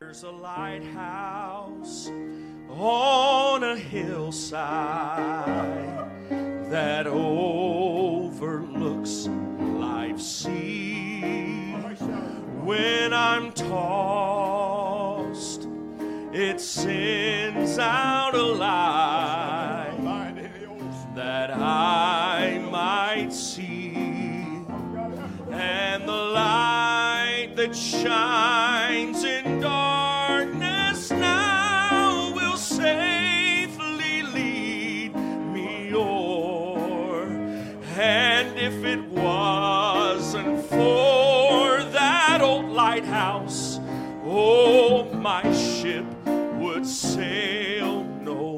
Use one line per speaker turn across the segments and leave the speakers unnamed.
There's a lighthouse on a hillside that overlooks life's sea. When I'm tossed, it sends out a light that I might see, and the light that shines in darkness now will safely lead me o'er. And if it wasn't for that old lighthouse, oh, my ship would sail no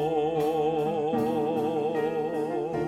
more.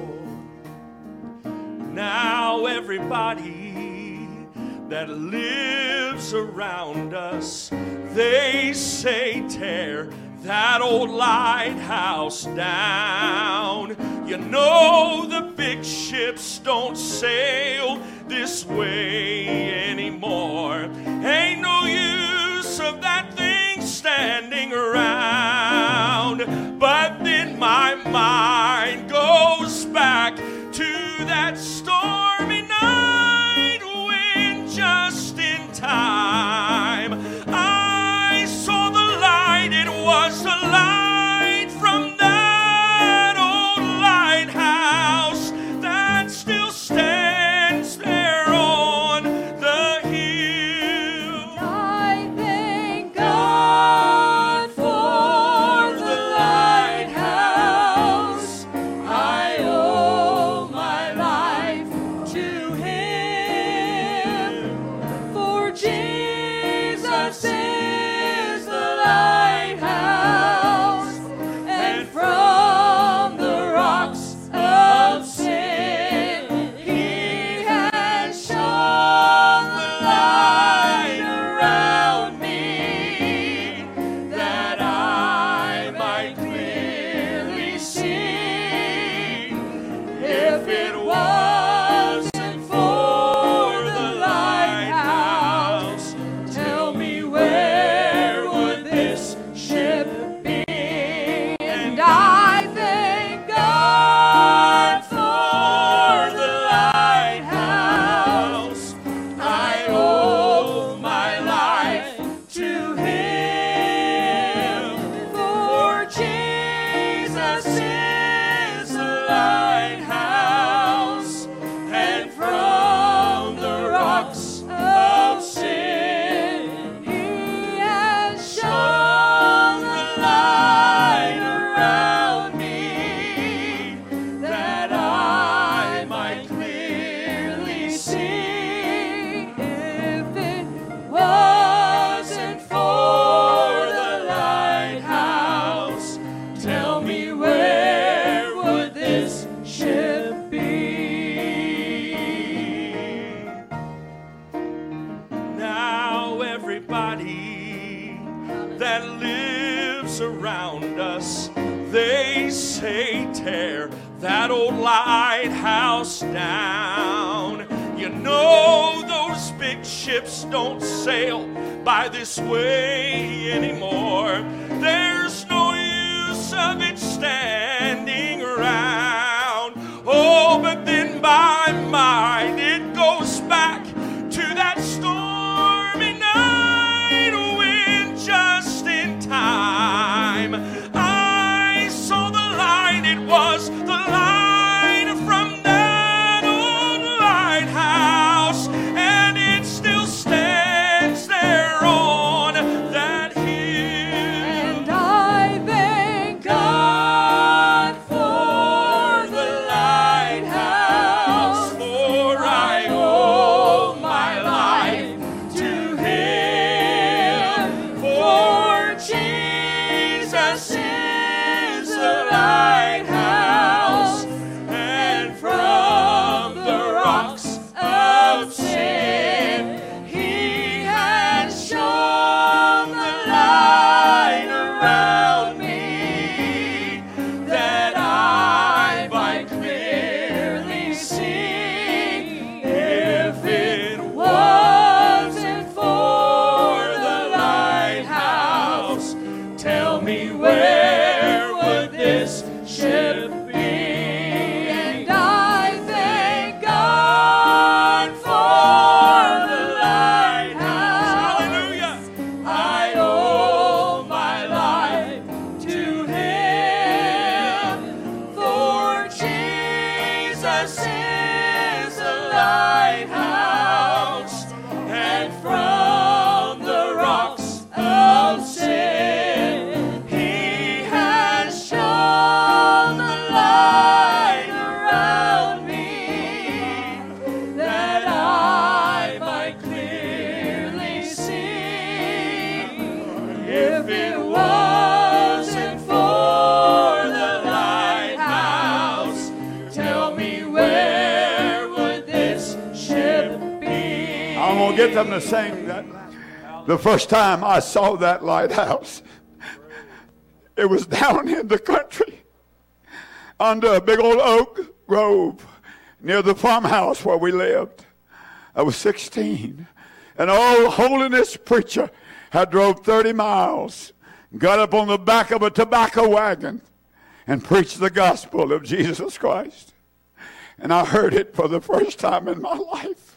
Now everybody that lives around us, they say, tear that old lighthouse down. You know the big ships don't sail this way anymore. Ain't no use of that thing standing around. But then my mind goes back to that stormy night when just in time I saw the light. It was a light from that old lighthouse that still stands there on the hill.
I thank God for the lighthouse. I owe my life to Him, for Jesus is the lighthouse, and from the rocks of sin He has shone the light around me, that I might clearly see. If it wasn't for the lighthouse, tell me where would this ship be? And I thank God for the lighthouse. I owe my life to Him, for Jesus is the lighthouse, and from the rocks of sin He has shone the light around me, that I might clearly see. If it wasn't for the lighthouse, tell me where would this ship be?
Now everybody that lives around us, they say, tear that old lighthouse down. You know those big ships don't sail by this way anymore. There's no use of it standing around. Oh, but then my mind, it goes back to that stormy night when just in time I saw the light. It was the light from that old lighthouse, and it still stands there on that hill.
And I thank God for the lighthouse.
For I
I'm going to get them to sing that. The first time I saw that lighthouse, it was down in the country under a big old oak grove near the farmhouse where we lived. I was 16. An old holiness preacher had drove 30 miles, got up on the back of a tobacco wagon, and preached the gospel of Jesus Christ. And I heard it for the first time in my life.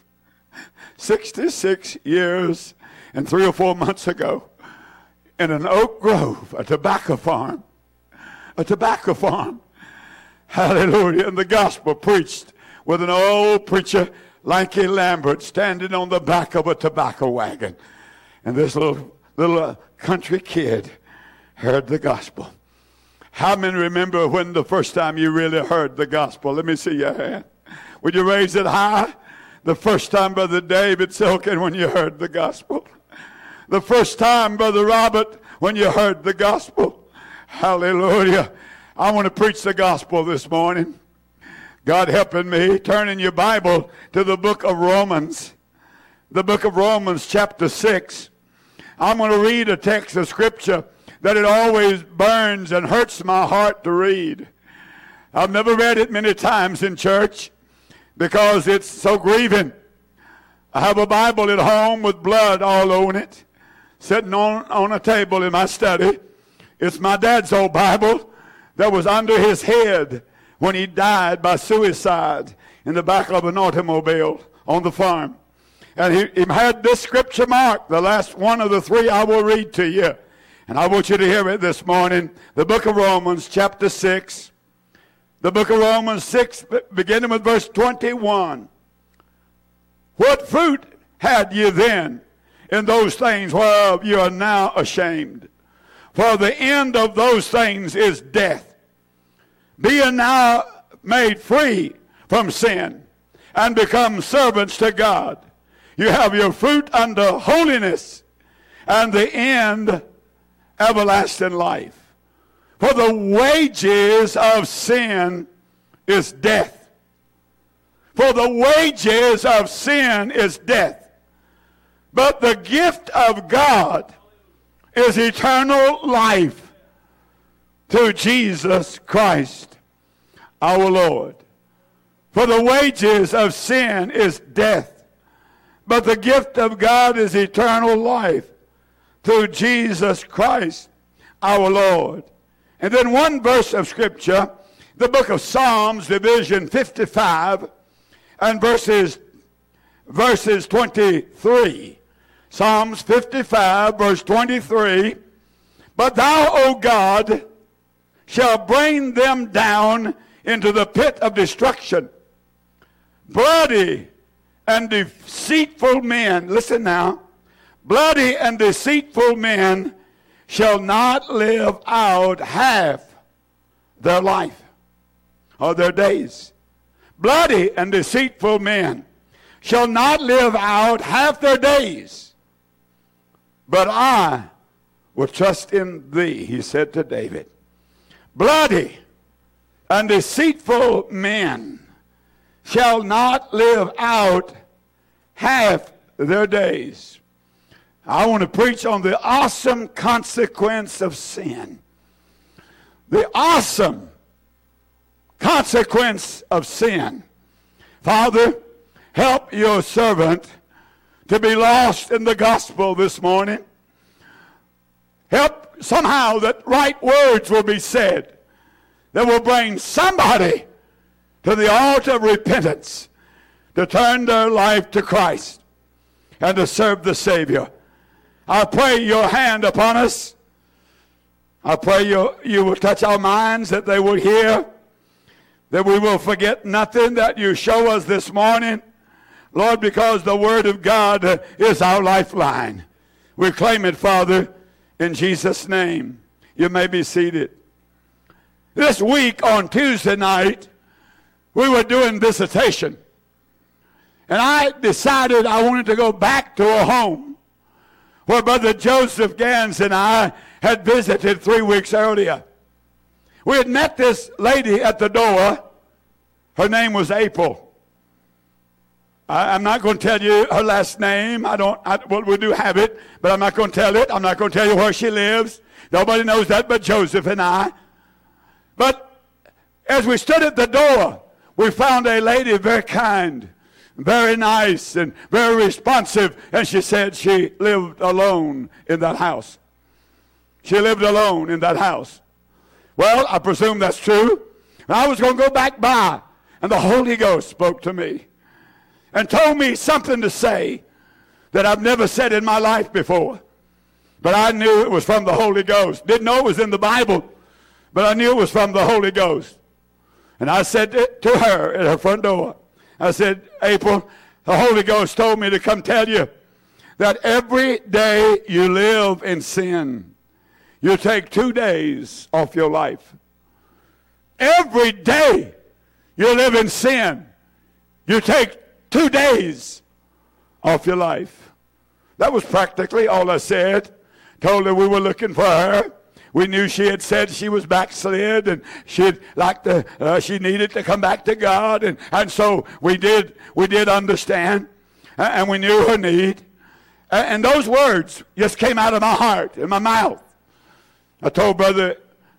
66 years and 3 or 4 months ago, in an oak grove, a tobacco farm. A tobacco farm. Hallelujah. And the gospel preached with an old preacher, Lanky Lambert, standing on the back of a tobacco wagon. And this little country kid heard the gospel. How many remember when the first time you really heard the gospel? Let me see your hand. Would you raise it high? The first time, Brother David Silkin, when you heard the gospel. The first time, Brother Robert, when you heard the gospel. Hallelujah. I want to preach the gospel this morning. God helping me. Turn in your Bible to the book of Romans. The book of Romans, chapter 6. I'm going to read a text of scripture that it always burns and hurts my heart to read. I've never read it many times in church because it's so grieving. I have a Bible at home with blood all on it, sitting on a table in my study. It's my dad's old Bible that was under his head when he died by suicide in the back of an automobile on the farm. And he had this scripture marked, the last one of the 3 I will read to you. And I want you to hear it this morning. The book of Romans, chapter 6. The book of Romans 6, beginning with verse 21. What fruit had ye then in those things whereof you are now ashamed? For the end of those things is death. Being now made free from sin and become servants to God, you have your fruit unto holiness, and the end everlasting life. For the wages of sin is death. For the wages of sin is death. But the gift of God is eternal life through Jesus Christ our Lord. For the wages of sin is death. But the gift of God is eternal life through Jesus Christ our Lord. And then one verse of scripture, the book of Psalms, division 55, and verses 23. Psalms 55, verse 23. But thou, O God, shalt bring them down into the pit of destruction. Bloody and deceitful men, listen now, bloody and deceitful men shall not live out half their life or their days. Bloody and deceitful men shall not live out half their days. But I will trust in thee, he said to David. Bloody and deceitful men shall not live out half their days. I want to preach on the awesome consequence of sin. The awesome consequence of sin. Father, help your servant to be lost in the gospel this morning. Help somehow that right words will be said that will bring somebody to the altar of repentance, to turn their life to Christ and to serve the Savior. I pray your hand upon us. I pray you will touch our minds, that they will hear, that we will forget nothing that you show us this morning, Lord, because the Word of God is our lifeline. We claim it, Father, in Jesus' name. You may be seated. This week on Tuesday night, we were doing visitation. And I decided I wanted to go back to a home where Brother Joseph Gans and I had visited 3 weeks earlier. We had met this lady at the door. Her name was April. I'm not going to tell you her last name. Well, we do have it, but I'm not going to tell it. I'm not going to tell you where she lives. Nobody knows that but Joseph and I. But as we stood at the door, we found a lady very kind, very nice, and very responsive. And she said she lived alone in that house. She lived alone in that house. Well, I presume that's true. And I was going to go back by, and the Holy Ghost spoke to me and told me something to say that I've never said in my life before. But I knew it was from the Holy Ghost. Didn't know it was in the Bible, but I knew it was from the Holy Ghost. And I said to her at her front door, I said, April, the Holy Ghost told me to come tell you that every day you live in sin, you take 2 days off your life. Every day you live in sin, you take 2 days off your life. That was practically all I said. Told her we were looking for her. We knew she had said she was backslid and she needed to come back to God. And so we did understand. And we knew her need. And those words just came out of my heart, in my mouth. I told Brother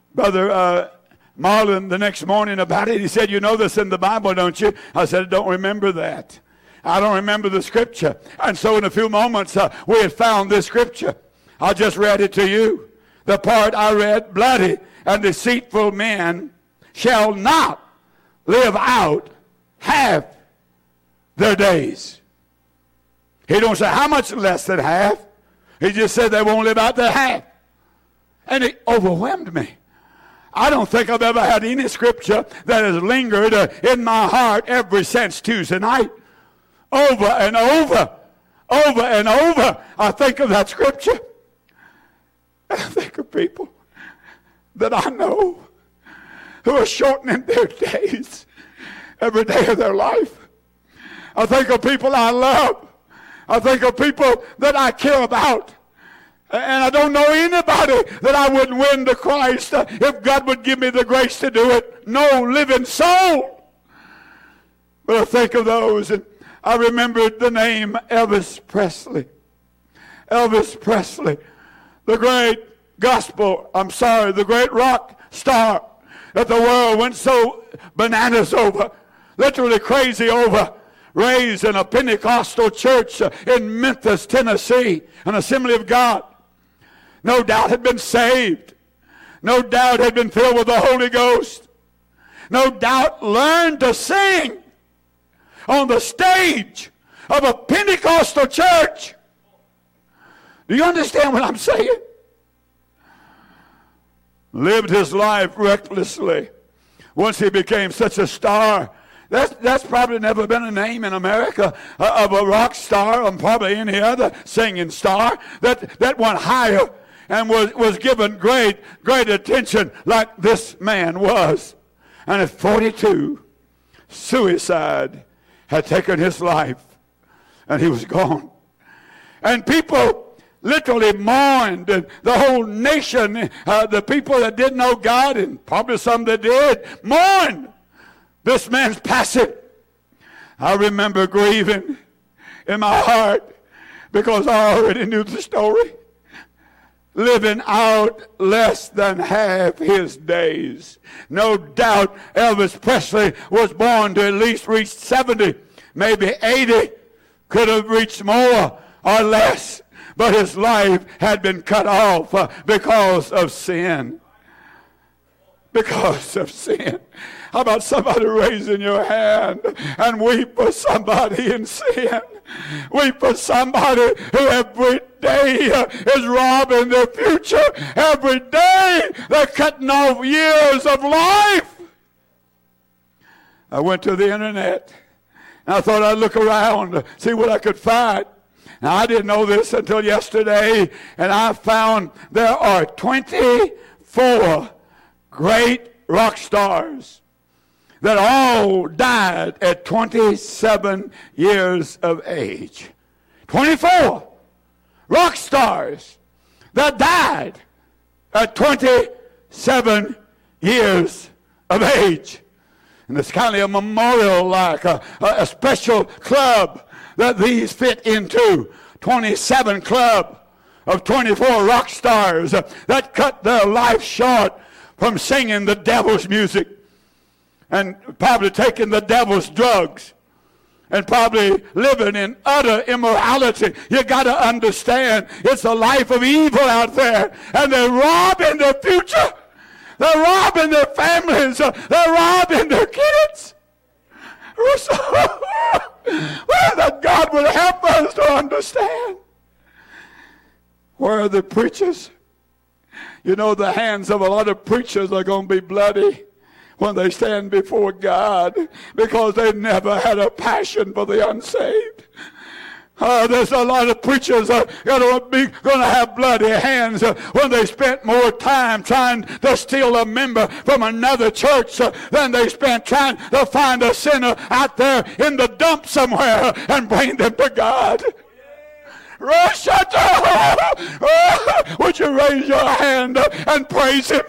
Marlon the next morning about it. He said, you know this in the Bible, don't you? I said, I don't remember that. I don't remember the scripture. And so in a few moments, we had found this scripture. I just read it to you. The part I read, bloody and deceitful men shall not live out half their days. He don't say how much less than half. He just said they won't live out their half. And it overwhelmed me. I don't think I've ever had any scripture that has lingered in my heart ever since Tuesday night. Over and over, over and over, I think of that scripture. And I think of people that I know who are shortening their days every day of their life. I think of people I love. I think of people that I care about. And I don't know anybody that I wouldn't win to Christ if God would give me the grace to do it. No living soul. But I think of those, and I remembered the name Elvis Presley. Elvis Presley, the great the great rock star that the world went so bananas over, literally crazy over. Raised in a Pentecostal church in Memphis, Tennessee, an Assembly of God. No doubt had been saved. No doubt had been filled with the Holy Ghost. No doubt learned to sing on the stage of a Pentecostal church. Do you understand what I'm saying? Lived his life recklessly. Once he became such a star, that's probably never been a name in America of a rock star, or probably any other singing star that went higher and was given great attention like this man was. And at 42, suicide had taken his life, and he was gone. And people literally mourned, and the whole nation, the people that didn't know God, and probably some that did, mourned this man's passing. I remember grieving in my heart because I already knew the story. Living out less than half his days. No doubt Elvis Presley was born to at least reach 70, maybe 80, could have reached more or less. But his life had been cut off because of sin. Because of sin. How about somebody raising your hand and weep for somebody in sin? Weep for somebody who every day is robbing their future. Every day they're cutting off years of life. I went to the internet and I thought I'd look around, see what I could find. Now, I didn't know this until yesterday, and I found there are 24 great rock stars that all died at 27 years of age. 24 rock stars that died at 27 years of age. And it's kind of a memorial, like a special club that these fit into. 27 club of 24 rock stars that cut their life short from singing the devil's music and probably taking the devil's drugs and probably living in utter immorality. You got to understand, it's a life of evil out there, and they're robbing their future. They're robbing their families. They're robbing their kids. Well, that God will help us to understand. Where are the preachers? You know, the hands of a lot of preachers are going to be bloody when they stand before God, because they've never had a passion for the unsaved. There's a lot of preachers going to have bloody hands when they spent more time trying to steal a member from another church than they spent trying to find a sinner out there in the dump somewhere and bring them to God. Would you raise your hand and praise him?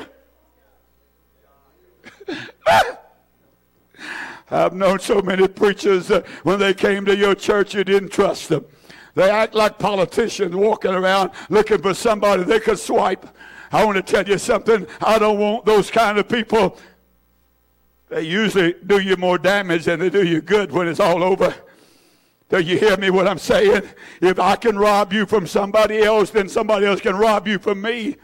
I've known so many preachers when they came to your church, you didn't trust them. They act like politicians walking around looking for somebody they could swipe. I want to tell you something. I don't want those kind of people. They usually do you more damage than they do you good when it's all over. Do you hear me what I'm saying? If I can rob you from somebody else, then somebody else can rob you from me.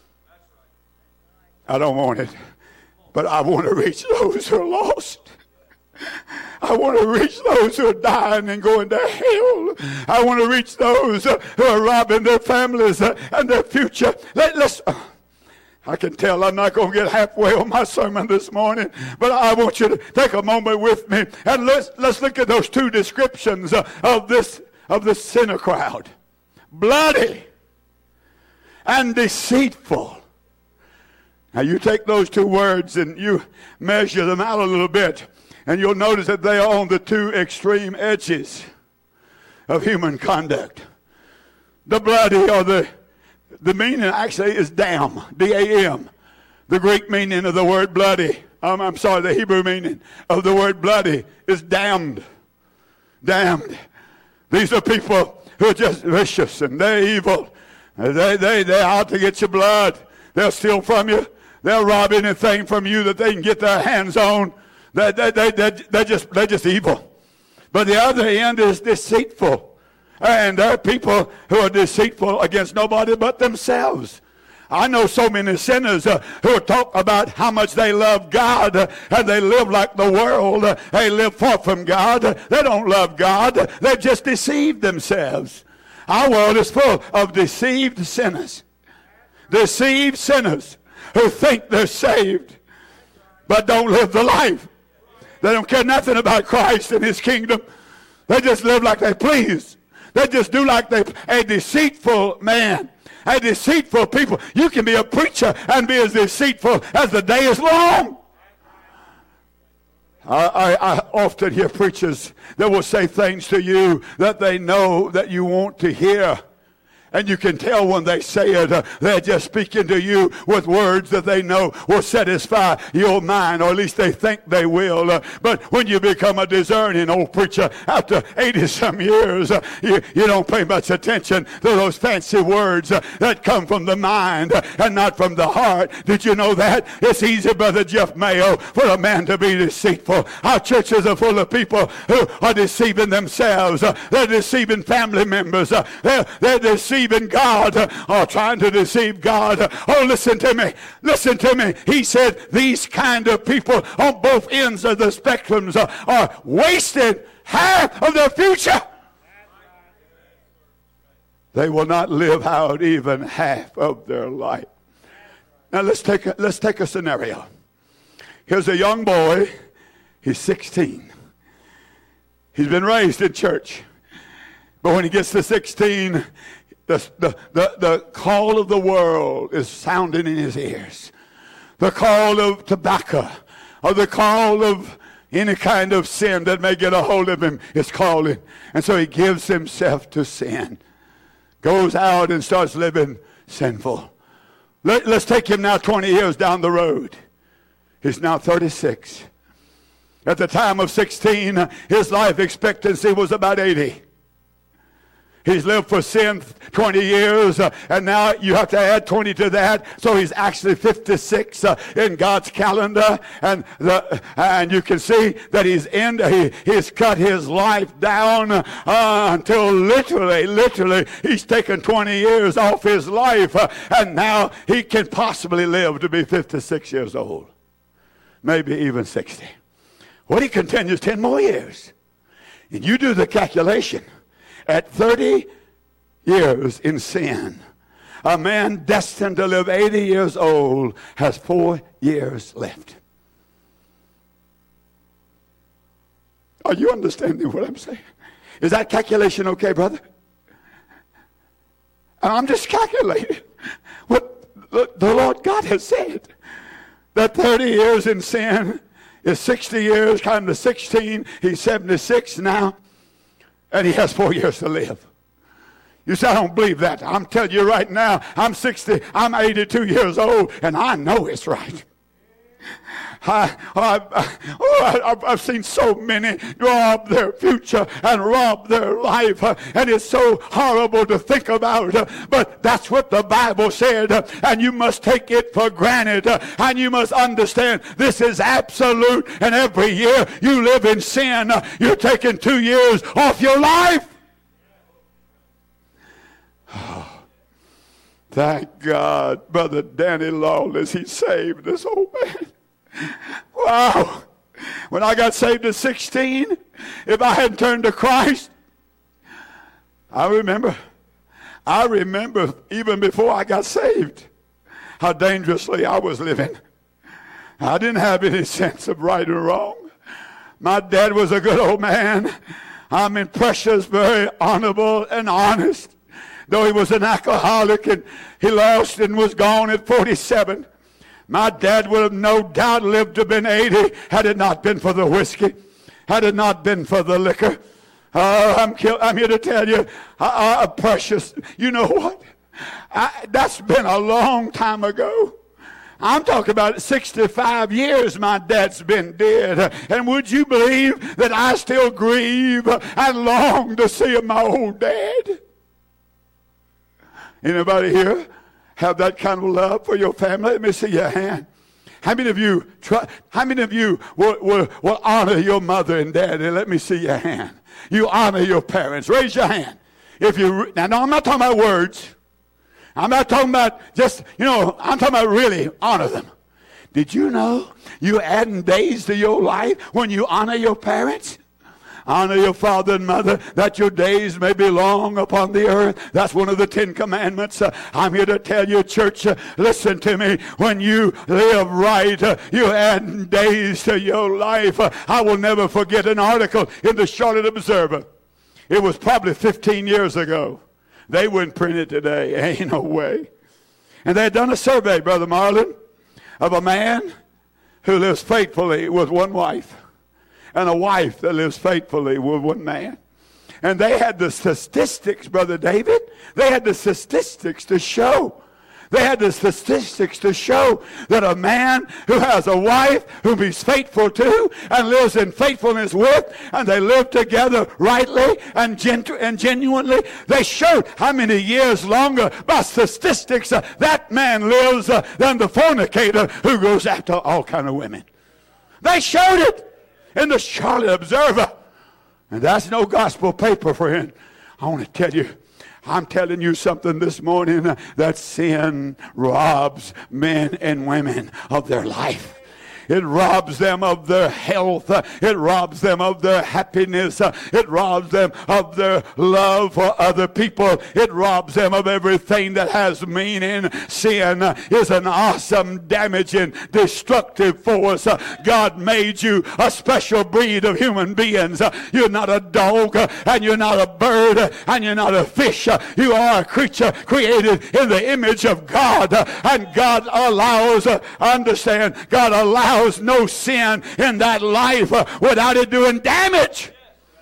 I don't want it. But I want to reach those who are lost. I want to reach those who are dying and going to hell. I want to reach those who are robbing their families and their future. I can tell I'm not going to get halfway on my sermon this morning, but I want you to take a moment with me and let's look at those two descriptions of this sinner crowd. Bloody and deceitful. Now you take those two words and you measure them out a little bit, and you'll notice that they are on the two extreme edges of human conduct. The bloody, or the meaning actually is damn, D-A-M. The Greek meaning of the word bloody, the Hebrew meaning of the word bloody is damned. Damned. These are people who are just vicious and they're evil. They're out to get your blood. They'll steal from you. They'll rob anything from you that they can get their hands on. They're just evil. But the other end is deceitful. And there are people who are deceitful against nobody but themselves. I know so many sinners who talk about how much they love God and they live like the world. They live far from God. They don't love God. They've just deceived themselves. Our world is full of deceived sinners. Deceived sinners who think they're saved but don't live the life. They don't care nothing about Christ and his kingdom. They just live like they please. They just do like a deceitful man. A deceitful people. You can be a preacher and be as deceitful as the day is long. I often hear preachers that will say things to you that they know that you want to hear. And you can tell when they say it, they're just speaking to you with words that they know will satisfy your mind, or at least they think they will. But when you become a discerning old preacher after 80-some years, you don't pay much attention to those fancy words that come from the mind and not from the heart. Did you know that? It's easy, Brother Jeff Mayo, for a man to be deceitful. Our churches are full of people who are deceiving themselves. They're deceiving family members. They're deceiving God, or trying to deceive God. Oh, listen to me. Listen to me. He said these kind of people on both ends of the spectrums are wasting half of their future. They will not live out even half of their life. Now let's take a scenario. Here's a young boy. He's 16. He's been raised in church. But when he gets to 16, the call of the world is sounding in his ears. The call of tobacco, or the call of any kind of sin that may get a hold of him is calling. And so he gives himself to sin. Goes out and starts living sinful. Let's take him now 20 years down the road. He's now 36. At the time of 16, his life expectancy was about 80. He's lived for sin 20 years, and now you have to add 20 to that, so he's actually 56 in God's calendar, and you can see that he's cut his life down until literally he's taken 20 years off his life, and now he can possibly live to be 56 years old, maybe even 60. Well, he continues 10 more years, and you do the calculation. At 30 years in sin, a man destined to live 80 years old has 4 years left. Are you understanding what I'm saying? Is that calculation okay, brother? And I'm just calculating what the Lord God has said. That 30 years in sin is 60 years, kind of 16. He's 76 now. And he has 4 years to live. You say, I don't believe that. I'm telling you right now, I'm 60, I'm 82 years old, and I know it's right. I've seen so many rob their future and rob their life, and it's so horrible to think about, but that's what the Bible said, and you must take it for granted, and you must understand this is absolute, and every year you live in sin, you're taking 2 years off your life. Oh, thank God, Brother Danny Lawless, he saved this old man. Wow. When I got saved at 16, if I hadn't turned to Christ, I remember even before I got saved, how dangerously I was living. I didn't have any sense of right or wrong. My dad was a good old man. I mean, precious, very honorable and honest. Though he was an alcoholic and he lost and was gone at 47. My dad would have no doubt lived to have been 80 had it not been for the whiskey, had it not been for the liquor. I'm here to tell you, precious, you know what? That's been a long time ago. I'm talking about 65 years my dad's been dead. And would you believe that I still grieve and long to see my old dad? Anybody here have that kind of love for your family? Let me see your hand. How many of you will honor your mother and daddy? Let me see your hand. You honor your parents. Raise your hand. Now, I'm not talking about words. I'm not talking about just, I'm talking about really honor them. Did you know you're adding days to your life when you honor your parents? Honor your father and mother, that your days may be long upon the earth. That's one of the 10 commandments. I'm here to tell you, church, listen to me. When you live right, you add days to your life. I will never forget an article in the Charlotte Observer. It was probably 15 years ago. They wouldn't print it today. Ain't no way. And they had done a survey, Brother Marlon, of a man who lives faithfully with one wife, and a wife that lives faithfully with one man. And they had the statistics, Brother David. They had the statistics to show. They had the statistics to show that a man who has a wife whom he's faithful to and lives in faithfulness with, and they live together rightly and genuinely, they showed how many years longer by statistics that man lives than the fornicator who goes after all kind of women. They showed it in the Charlotte Observer. And that's no gospel paper, friend. I want to tell you, I'm telling you something this morning, that sin robs men and women of their life. It robs them of their health. It robs them of their happiness. It robs them of their love for other people. It robs them of everything that has meaning. Sin is an awesome, damaging, destructive force. God made you a special breed of human beings. You're not a dog, and you're not a bird, and you're not a fish. You are a creature created in the image of God. And God allows, understand, God allows no sin in that life without it doing damage.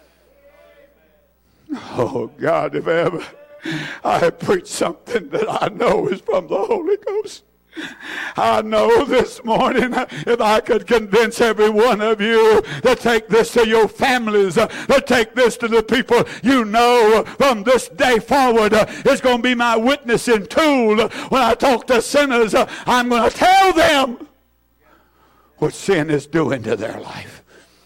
Oh God, if ever I have preached something that I know is from the Holy Ghost, I know this morning, if I could convince every one of you to take this to your families, to take this to the people you know from this day forward, it's going to be my witnessing tool. When I talk to sinners, I'm going to tell them what sin is doing to their life,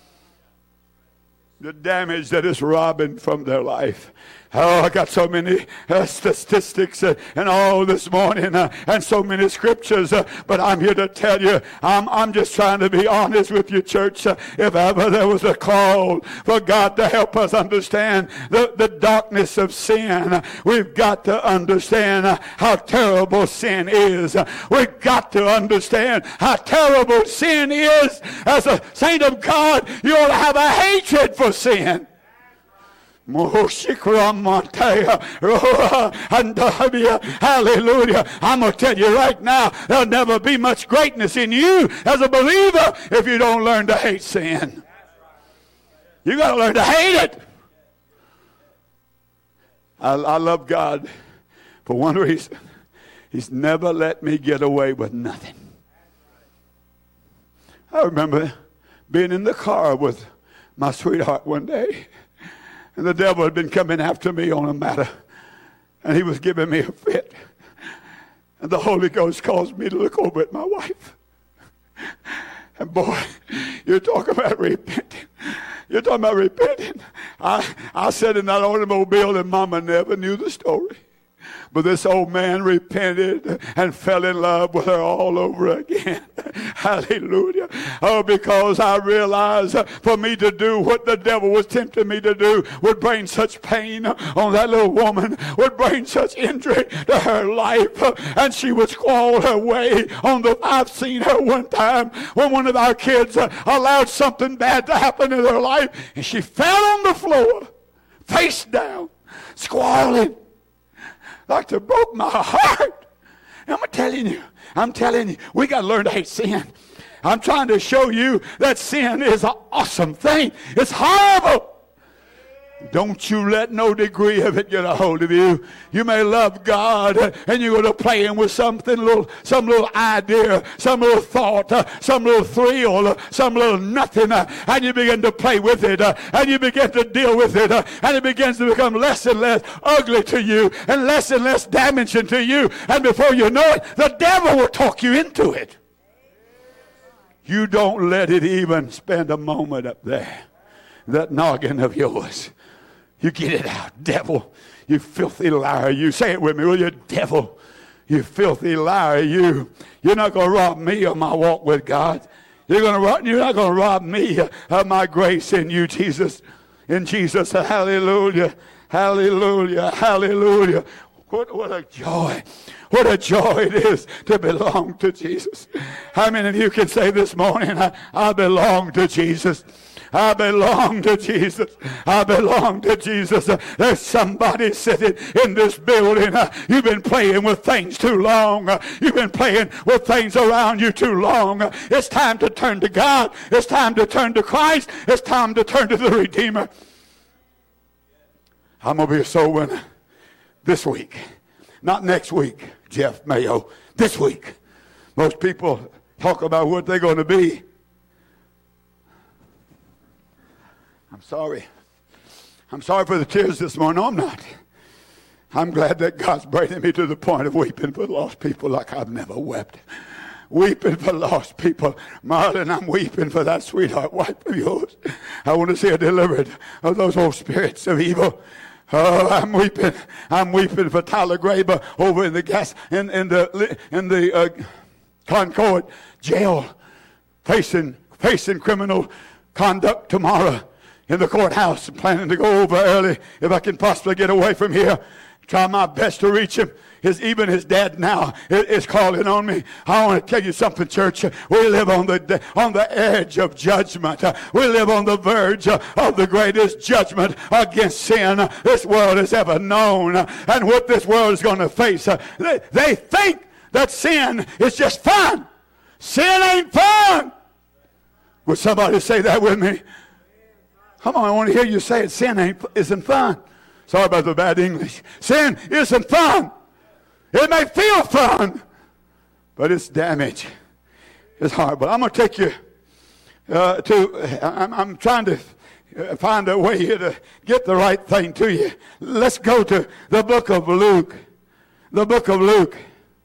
the damage that it's robbing from their life. Oh, I got so many statistics and all this morning and so many scriptures, but I'm here to tell you, I'm just trying to be honest with you, church. If ever there was a call for God to help us understand the darkness of sin, we've got to understand how terrible sin is. We've got to understand how terrible sin is. As a saint of God, you ought to have a hatred for sin. Hallelujah. I'm going to tell you right now, there'll never be much greatness in you as a believer if you don't learn to hate sin. You got to learn to hate it. I love God for one reason. He's never let me get away with nothing. I remember being in the car with my sweetheart one day. And the devil had been coming after me on a matter. And he was giving me a fit. And the Holy Ghost caused me to look over at my wife. And boy, you're talking about repenting. You're talking about repenting. I sat in that automobile and Mama never knew the story. But this old man repented and fell in love with her all over again. Hallelujah. Oh, because I realized for me to do what the devil was tempting me to do would bring such pain on that little woman, would bring such injury to her life. And she would squall her way on the... I've seen her one time when one of our kids allowed something bad to happen in her life. And she fell on the floor, face down, squalling. Like to broke my heart. And I'm telling you, we got to learn to hate sin. I'm trying to show you that sin is an awesome thing. It's horrible. Don't you let no degree of it get a hold of you. You may love God and you're going to play him with some little idea, some little thought, some little thrill, some little nothing, and you begin to play with it, and you begin to deal with it, and it begins to become less and less ugly to you and less damaging to you. And before you know it, the devil will talk you into it. You don't let it even spend a moment up there. That noggin of yours. You get it out, devil. You filthy liar. You say it with me, will you, devil? You filthy liar. You're not going to rob me of my walk with God. You're not going to rob me of my grace in you, Jesus. In Jesus, hallelujah, hallelujah, hallelujah. What a joy. What a joy it is to belong to Jesus. How many of you can say this morning, I belong to Jesus? I belong to Jesus. I belong to Jesus. There's somebody sitting in this building. You've been playing with things too long. You've been playing with things around you too long. It's time to turn to God. It's time to turn to Christ. It's time to turn to the Redeemer. I'm going to be a soul winner this week. Not next week, Jeff Mayo. This week. Most people talk about what they're going to be. I'm sorry. I'm sorry for the tears this morning. No, I'm not. I'm glad that God's bringing me to the point of weeping for lost people like I've never wept. Weeping for lost people. Marlon, I'm weeping for that sweetheart wife of yours. I want to see her delivered of those old spirits of evil. Oh, I'm weeping. I'm weeping for Tyler Graber over in the Concord jail, facing criminal conduct tomorrow. In the courthouse, planning to go over early if I can possibly get away from here. Try my best to reach him. Even his dad now is calling on me. I want to tell you something, church. We live on the edge of judgment. We live on the verge of the greatest judgment against sin this world has ever known. And what this world is going to face. They think that sin is just fun. Sin ain't fun. Would somebody say that with me? Come on, I want to hear you say it. Sin isn't fun. Sorry about the bad English. Sin isn't fun. It may feel fun, but but its damage is horrible. I'm going to take you I'm trying to find a way here to get the right thing to you. Let's go to the book of Luke. The book of Luke.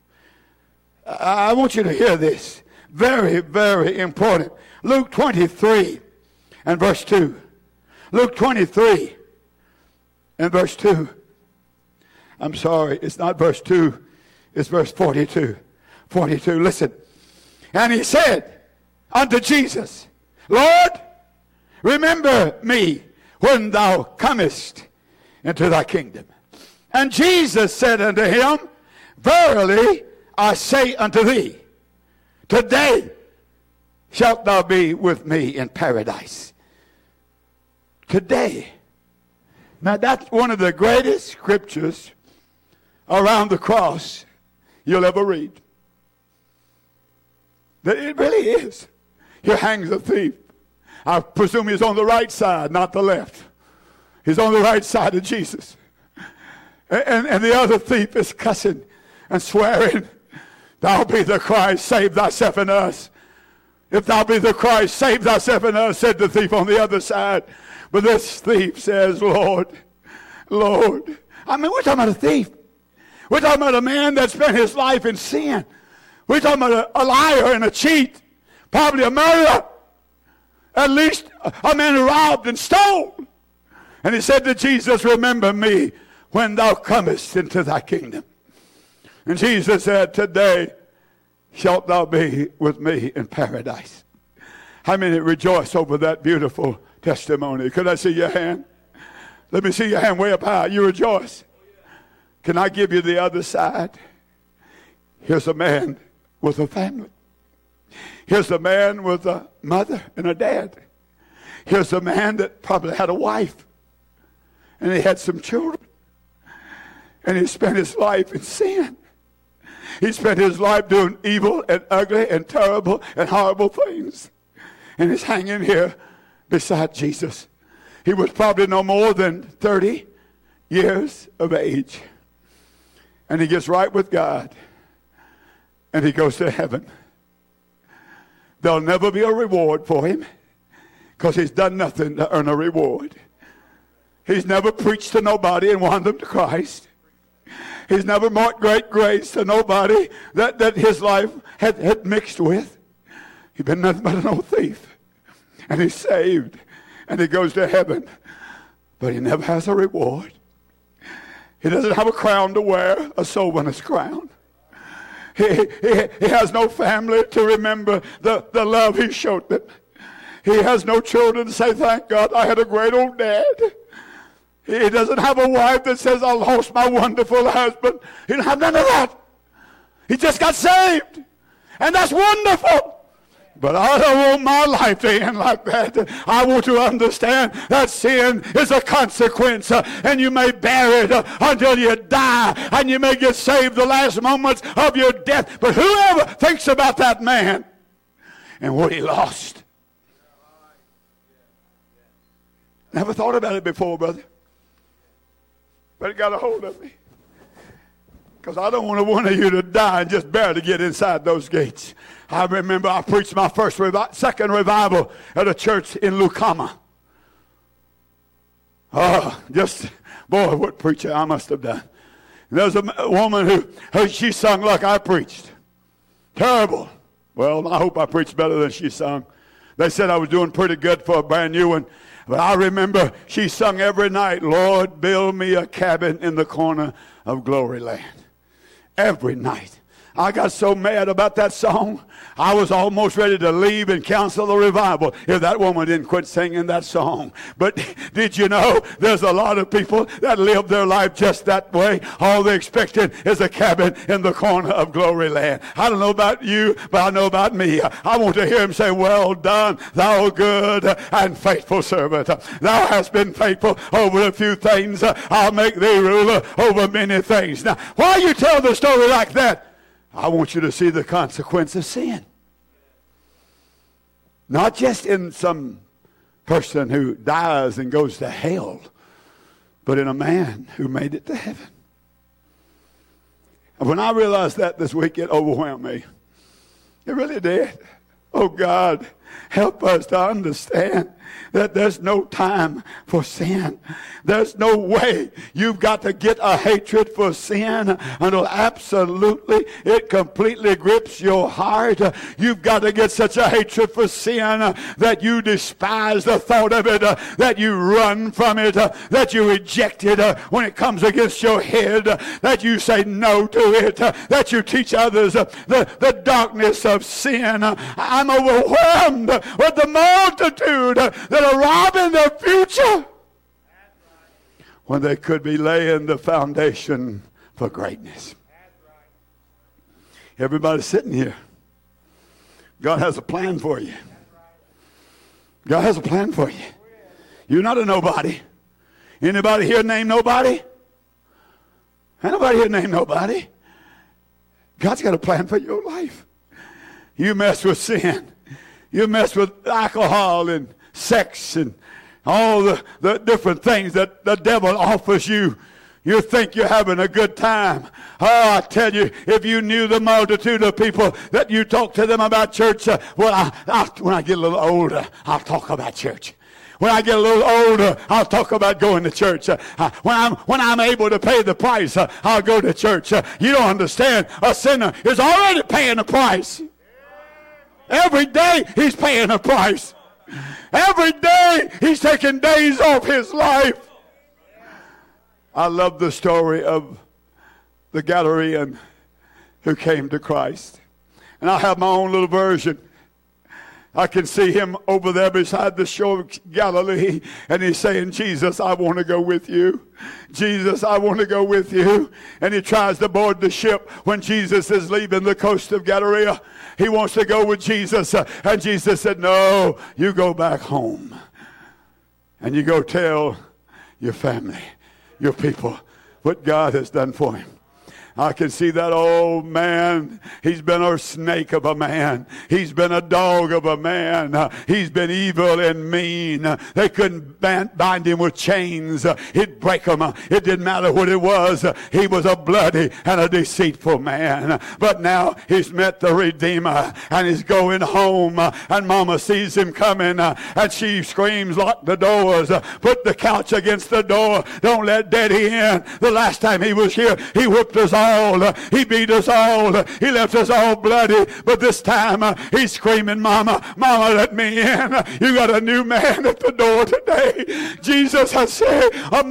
I want you to hear this. Very, very important. Luke 23 and verse 2. Luke 23 and verse 2. I'm sorry, it's not verse 2. It's verse 42. 42, listen. And he said unto Jesus, Lord, remember me when thou comest into thy kingdom. And Jesus said unto him, Verily I say unto thee, today shalt thou be with me in paradise. Today. Now that's one of the greatest scriptures around the cross you'll ever read. It really is. Here hangs a thief. I presume he's on the right side, not the left. He's on the right side of Jesus. And the other thief is cussing and swearing, Thou be the Christ, save thyself and us. If thou be the Christ, save thyself and us, said the thief on the other side. But this thief says, Lord, Lord. I mean, we're talking about a thief. We're talking about a man that spent his life in sin. We're talking about a liar and a cheat. Probably a murderer. At least a man who robbed and stole. And he said to Jesus, remember me when thou comest into thy kingdom. And Jesus said, today shalt thou be with me in paradise. How many rejoice over that beautiful testimony? Could I see your hand? Let me see your hand way up high. You rejoice. Can I give you the other side? Here's a man with a family. Here's a man with a mother and a dad. Here's a man that probably had a wife. And he had some children. And he spent his life in sin. He spent his life doing evil and ugly and terrible and horrible things. And he's hanging here beside Jesus. He was probably no more than 30 years of age. And he gets right with God. And he goes to heaven. There'll never be a reward for him because he's done nothing to earn a reward. He's never preached to nobody and won them to Christ. He's never marked great grace to nobody that his life had mixed with. He's been nothing but an old thief. And he's saved. And he goes to heaven. But he never has a reward. He doesn't have a crown to wear, a soul winner's crown. He has no family to remember the love he showed them. He has no children to say, thank God I had a great old dad. He doesn't have a wife that says, I lost my wonderful husband. He doesn't have none of that. He just got saved. And that's wonderful. But I don't want my life to end like that. I want to understand that sin is a consequence, and you may bear it until you die, and you may get saved the last moments of your death. But whoever thinks about that man and what he lost. Never thought about it before, brother. But it got a hold of me. Because I don't want one of you to die and just barely get inside those gates. I remember I preached my second revival at a church in Lucama. Oh, boy, what preaching I must have done. And there was a woman who she sung like I preached. Terrible. Well, I hope I preached better than she sung. They said I was doing pretty good for a brand new one. But I remember she sung every night, Lord, build me a cabin in the corner of Glory Land. Every night. I got so mad about that song, I was almost ready to leave and cancel the revival if that woman didn't quit singing that song. But did you know there's a lot of people that live their life just that way? All they expected is a cabin in the corner of Glory Land. I don't know about you, but I know about me. I want to hear him say, well done, thou good and faithful servant. Thou hast been faithful over a few things. I'll make thee ruler over many things. Now, why you tell the story like that? I want you to see the consequence of sin. Not just in some person who dies and goes to hell, but in a man who made it to heaven. And when I realized that this week, it overwhelmed me. It really did. Oh, God, help us to understand that there's no time for sin. There's no way. You've got to get a hatred for sin until absolutely it completely grips your heart. You've got to get such a hatred for sin that you despise the thought of it, that you run from it, that you reject it when it comes against your head, that you say no to it, that you teach others the darkness of sin. I'm overwhelmed with the multitude that are robbing their future when they could be laying the foundation for greatness. Everybody sitting here, God has a plan for you. God has a plan for you. You're not a nobody. Anybody here named nobody? Anybody here named nobody? God's got a plan for your life. You mess with sin. You mess with alcohol and sex and all the different things that the devil offers you. You think you're having a good time. Oh, I tell you, if you knew the multitude of people that you talk to them about church, when I get a little older, I'll talk about church. When I get a little older, I'll talk about going to church. When I'm able to pay the price, I'll go to church. You don't understand. A sinner is already paying the price. Every day he's paying a price. Every day he's taking days off his life. I love the story of the Galilean who came to Christ. And I have my own little version. I can see him over there beside the shore of Galilee, and he's saying, Jesus, I want to go with you. Jesus, I want to go with you. And he tries to board the ship when Jesus is leaving the coast of Galilee. He wants to go with Jesus. And Jesus said, no, you go back home. And you go tell your family, your people, what God has done for him. I can see that old man. He's been a snake of a man. He's been a dog of a man. He's been evil and mean. They couldn't bind him with chains. He'd break them. It didn't matter what it was. He was a bloody and a deceitful man. But now he's met the Redeemer and he's going home. And Mama sees him coming and she screams, lock the doors. Put the couch against the door. Don't let Daddy in. The last time he was here, he whipped us all. He beat us all. He left us all bloody. But this time he's screaming, Mama, Mama, let me in. You got a new man at the door today. Jesus has said,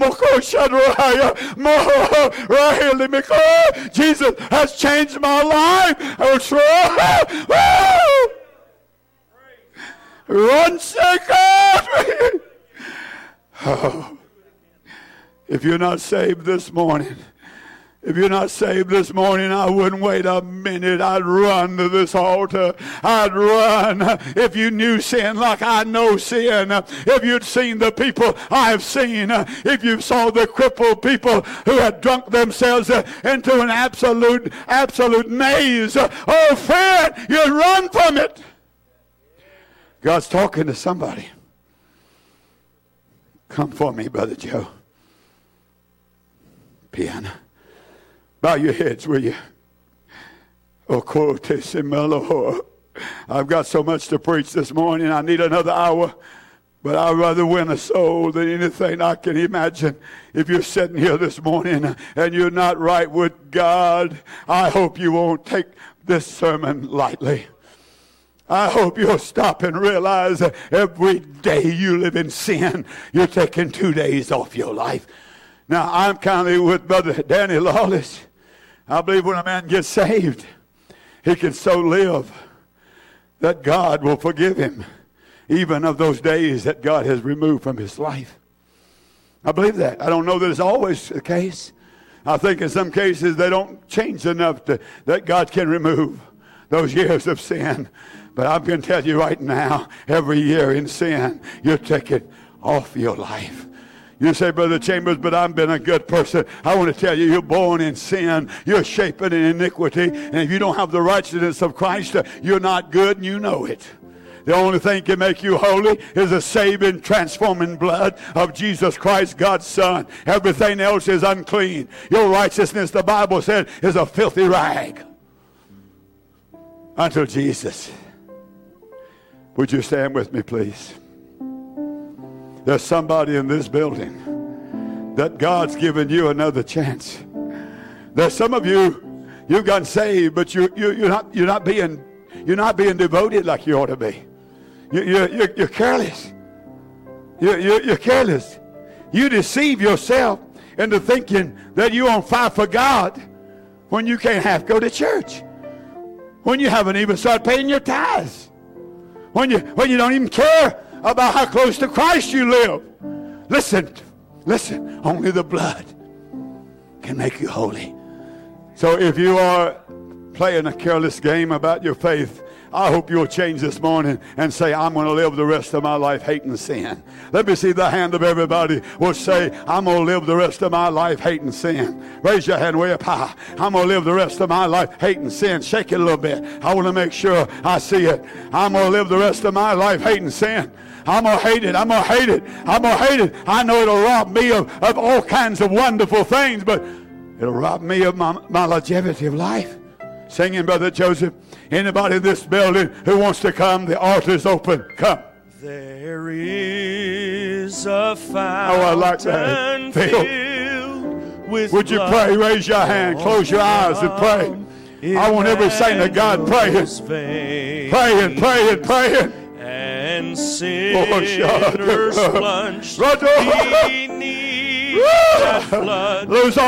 Jesus has changed my life. Run, second. Oh, if you're not saved this morning, if you're not saved this morning, I wouldn't wait a minute. I'd run to this altar. I'd run. If you knew sin like I know sin, if you'd seen the people I've seen, if you saw the crippled people who had drunk themselves into an absolute maze, oh friend, you'd run from it. God's talking to somebody. Come for me, Brother Joe. Piano. Bow your heads, will you? I've got so much to preach this morning. I need another hour. But I'd rather win a soul than anything I can imagine. If you're sitting here this morning and you're not right with God, I hope you won't take this sermon lightly. I hope you'll stop and realize that every day you live in sin, you're taking 2 days off your life. Now, I'm kind of with Brother Danny Lawless. I believe when a man gets saved, he can so live that God will forgive him, even of those days that God has removed from his life. I believe that. I don't know that it's always the case. I think in some cases they don't change enough that God can remove those years of sin. But I'm going to tell you right now, every year in sin, you're taking off your life. You say, Brother Chambers, but I've been a good person. I want to tell you, you're born in sin. You're shaping in iniquity. And if you don't have the righteousness of Christ, you're not good and you know it. The only thing can make you holy is the saving, transforming blood of Jesus Christ, God's Son. Everything else is unclean. Your righteousness, the Bible said, is a filthy rag. unto Jesus. Would you stand with me, please? There's somebody in this building that God's given you another chance. There's some of you, you've gotten saved, but you're not being devoted like you ought to be. You're careless. You're careless. You deceive yourself into thinking that you're on fire for God when you can't half go to church, when you haven't even started paying your tithes, when you don't even care about how close to Christ you live. Listen, only the blood can make you holy. So if you are playing a careless game about your faith, I hope you'll change this morning and say, I'm going to live the rest of my life hating sin. Let me see the hand of everybody will say, I'm going to live the rest of my life hating sin. Raise your hand way up high. I'm going to live the rest of my life hating sin. Shake it a little bit. I want to make sure I see it. I'm going to live the rest of my life hating sin. I'm going to hate it. I'm going to hate it. I'm going to hate it. I know it'll rob me of all kinds of wonderful things, but it'll rob me of my longevity of life. Singing, Brother Joseph. Anybody in this building who wants to come, the altar's open. Come.
There is a fountain
I like that.
filled with
Would you pray? Raise your hand. Close your eyes and pray. I want every saint of God praying. Praying.
And sinners plunged beneath that flood.
Lose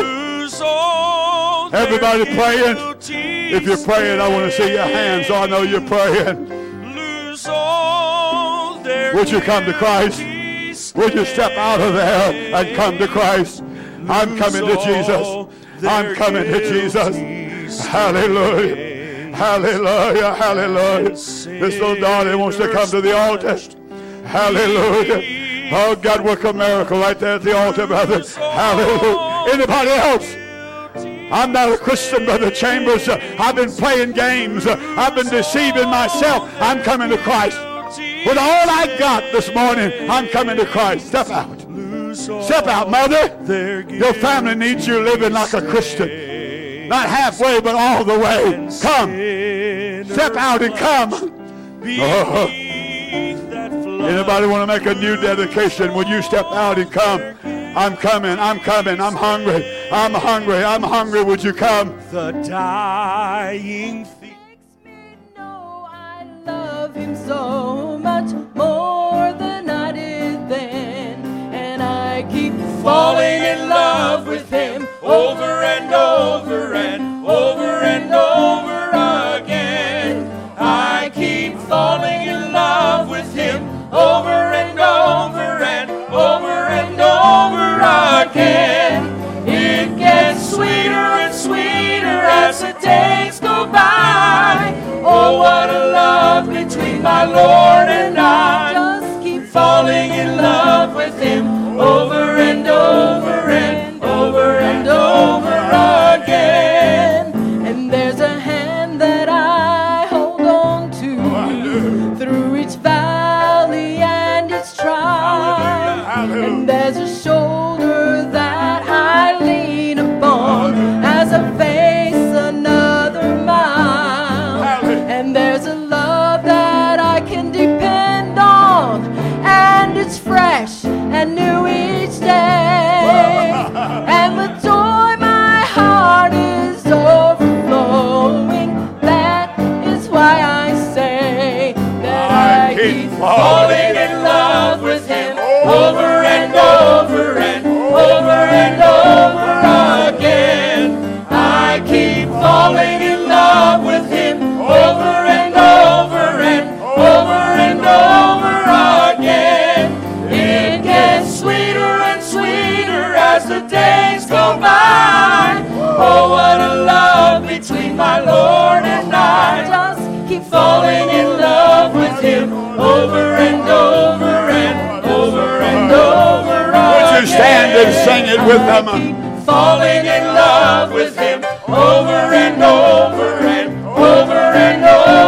all. Everybody praying. If you're praying, I want to see your hands so I know you're praying.
Lose all their
Would you come to Christ? Would you step out of there and come to Christ? I'm coming to Jesus. I'm coming to Jesus. Hallelujah. Hallelujah. Hallelujah. This little daughter wants to come to the altar. Hallelujah. Oh, God, work a miracle right there at the altar, brother. Hallelujah. Anybody else? I'm not a Christian, Brother Chambers. I've been playing games. I've been deceiving myself. I'm coming to Christ. With all I got this morning, I'm coming to Christ. Step out. Step out, mother. Your family needs you living like a Christian. Not halfway, but all the way. Come. Step out and come. Oh. Anybody want to make a new dedication? Would you step out and come? I'm coming. I'm hungry. Would you come?
The dying thief
Makes me know I love him so much more than I did then. And I keep falling in love with him over and over and over and over again. I keep falling in love with him over and over and over and over again. It gets sweeter and sweeter as the days go by. Oh, what a love between my Lord and I. Just keep falling in love with him over and over and over and over again. And there's a hand that I hold on to through each valley and its trial. And there's a shoulder that I lean upon as I face another mile. And there's a love that I can depend on, and it's fresh and new each day. And the joy my heart is overflowing, that is why I say that I keep falling in love with him over and over and over and over again. I keep falling in love with him over and over and over and over again. It gets sweeter and sweeter as the days go by. Oh, what a love between my Lord and I. Just keep falling in love with him over and over and over and over again.
Would you stand and sing it with them?
Falling in love with him over and over and over and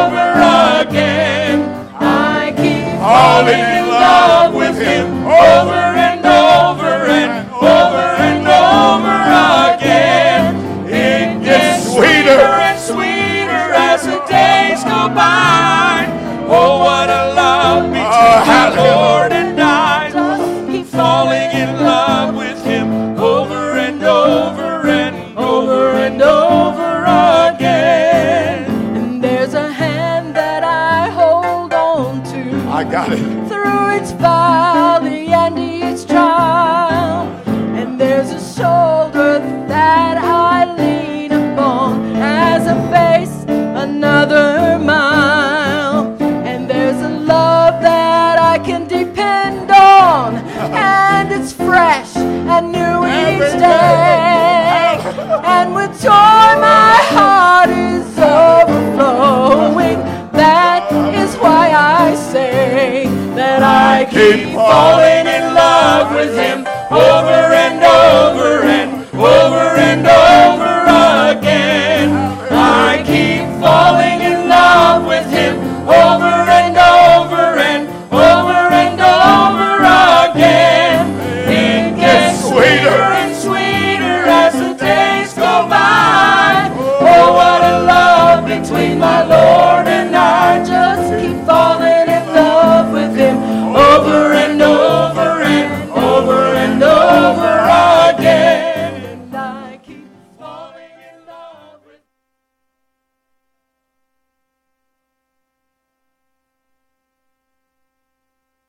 over again. I keep falling in love with him over and over and over and over again. It gets sweeter and sweeter as the day and oh,